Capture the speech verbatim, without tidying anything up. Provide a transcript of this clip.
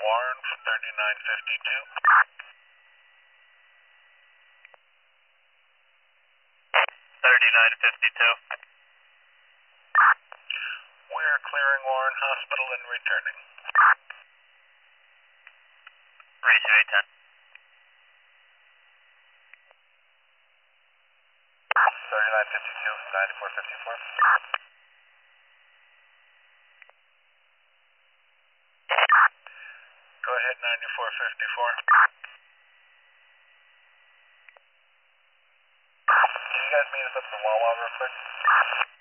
Warren, thirty-nine fifty-two. thirty-nine fifty-two. We're clearing Warren Hospital and returning. Racer eight ten. thirty-nine fifty-two, ninety-four fifty-four. Go ahead, ninety-four fifty-four. Can you guys meet us up in Wawa real quick?